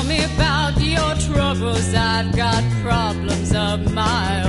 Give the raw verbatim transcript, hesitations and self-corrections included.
me about your troubles. I've got problems of my